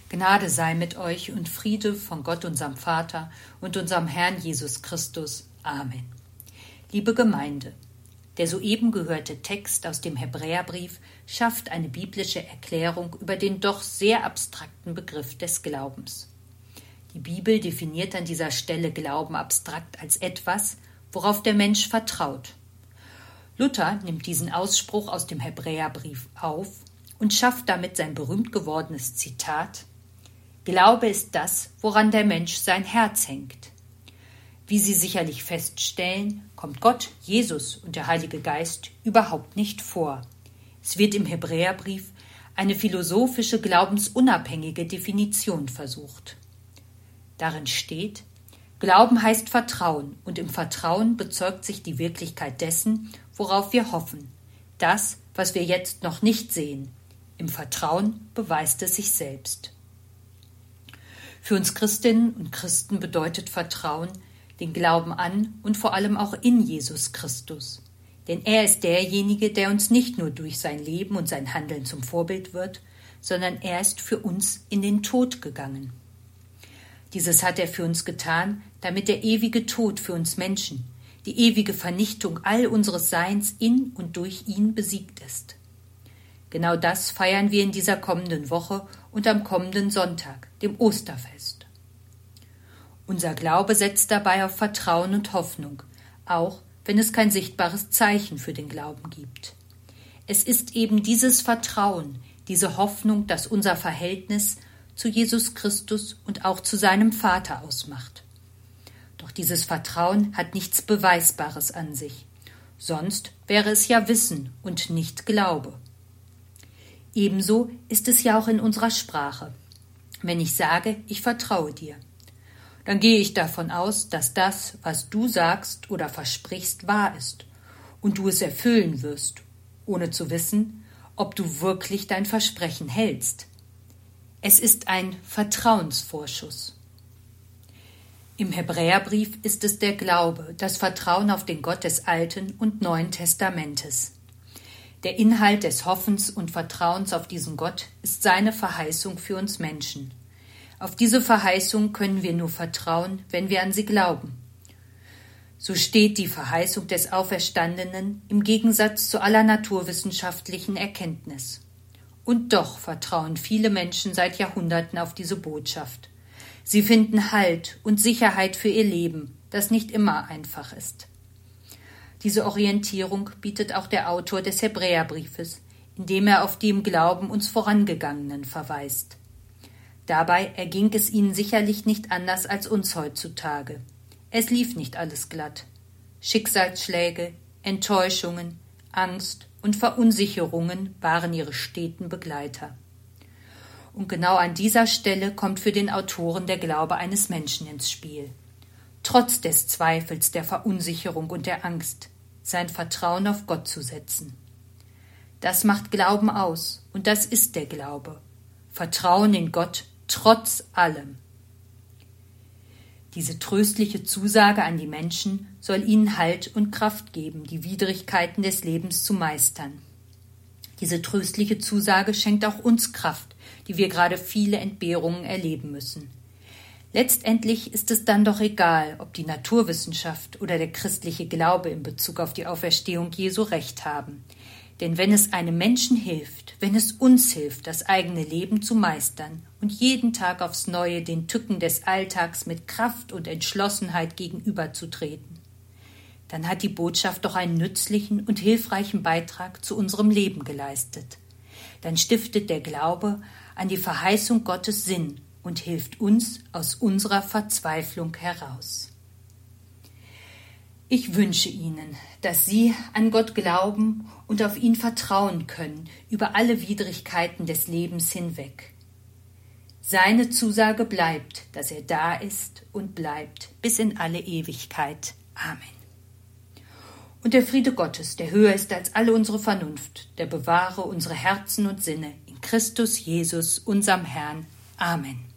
Gnade sei mit euch und Friede von Gott, unserem Vater und unserem Herrn Jesus Christus. Amen. Liebe Gemeinde, der soeben gehörte Text aus dem Hebräerbrief schafft eine biblische Erklärung über den doch sehr abstrakten Begriff des Glaubens. Die Bibel definiert an dieser Stelle Glauben abstrakt als etwas, worauf der Mensch vertraut. Luther nimmt diesen Ausspruch aus dem Hebräerbrief auf und schafft damit sein berühmt gewordenes Zitat: Glaube ist das, woran der Mensch sein Herz hängt. Wie Sie sicherlich feststellen, kommt Gott, Jesus und der Heilige Geist überhaupt nicht vor. Es wird im Hebräerbrief eine philosophische, glaubensunabhängige Definition versucht. Darin steht: Glauben heißt Vertrauen, und im Vertrauen bezeugt sich die Wirklichkeit dessen, worauf wir hoffen, das, was wir jetzt noch nicht sehen. Im Vertrauen beweist es sich selbst. Für uns Christinnen und Christen bedeutet Vertrauen den Glauben an und vor allem auch in Jesus Christus. Denn er ist derjenige, der uns nicht nur durch sein Leben und sein Handeln zum Vorbild wird, sondern er ist für uns in den Tod gegangen. Dieses hat er für uns getan, damit der ewige Tod für uns Menschen, die ewige Vernichtung all unseres Seins in und durch ihn besiegt ist. Genau das feiern wir in dieser kommenden Woche und am kommenden Sonntag, dem Osterfest. Unser Glaube setzt dabei auf Vertrauen und Hoffnung, auch wenn es kein sichtbares Zeichen für den Glauben gibt. Es ist eben dieses Vertrauen, diese Hoffnung, das unser Verhältnis zu Jesus Christus und auch zu seinem Vater ausmacht. Doch dieses Vertrauen hat nichts Beweisbares an sich, sonst wäre es ja Wissen und nicht Glaube. Ebenso ist es ja auch in unserer Sprache. Wenn ich sage, ich vertraue dir, dann gehe ich davon aus, dass das, was du sagst oder versprichst, wahr ist und du es erfüllen wirst, ohne zu wissen, ob du wirklich dein Versprechen hältst. Es ist ein Vertrauensvorschuss. Im Hebräerbrief ist es der Glaube, das Vertrauen auf den Gott des Alten und Neuen Testamentes. Der Inhalt des Hoffens und Vertrauens auf diesen Gott ist seine Verheißung für uns Menschen. Auf diese Verheißung können wir nur vertrauen, wenn wir an sie glauben. So steht die Verheißung des Auferstandenen im Gegensatz zu aller naturwissenschaftlichen Erkenntnis. Und doch vertrauen viele Menschen seit Jahrhunderten auf diese Botschaft. Sie finden Halt und Sicherheit für ihr Leben, das nicht immer einfach ist. Diese Orientierung bietet auch der Autor des Hebräerbriefes, indem er auf die im Glauben uns Vorangegangenen verweist. Dabei erging es ihnen sicherlich nicht anders als uns heutzutage. Es lief nicht alles glatt. Schicksalsschläge, Enttäuschungen, Angst und Verunsicherungen waren ihre steten Begleiter. Und genau an dieser Stelle kommt für den Autoren der Glaube eines Menschen ins Spiel. Trotz des Zweifels, der Verunsicherung und der Angst, sein Vertrauen auf Gott zu setzen. Das macht Glauben aus, und das ist der Glaube. Vertrauen in Gott trotz allem. Diese tröstliche Zusage an die Menschen soll ihnen Halt und Kraft geben, die Widrigkeiten des Lebens zu meistern. Diese tröstliche Zusage schenkt auch uns Kraft, die wir gerade viele Entbehrungen erleben müssen. Letztendlich ist es dann doch egal, ob die Naturwissenschaft oder der christliche Glaube in Bezug auf die Auferstehung Jesu recht haben. Denn wenn es einem Menschen hilft, wenn es uns hilft, das eigene Leben zu meistern und jeden Tag aufs Neue den Tücken des Alltags mit Kraft und Entschlossenheit gegenüberzutreten, dann hat die Botschaft doch einen nützlichen und hilfreichen Beitrag zu unserem Leben geleistet. Dann stiftet der Glaube an die Verheißung Gottes Sinn und hilft uns aus unserer Verzweiflung heraus. Ich wünsche Ihnen, dass Sie an Gott glauben und auf ihn vertrauen können, über alle Widrigkeiten des Lebens hinweg. Seine Zusage bleibt, dass er da ist und bleibt bis in alle Ewigkeit. Amen. Und der Friede Gottes, der höher ist als alle unsere Vernunft, der bewahre unsere Herzen und Sinne in Christus Jesus, unserem Herrn. Amen.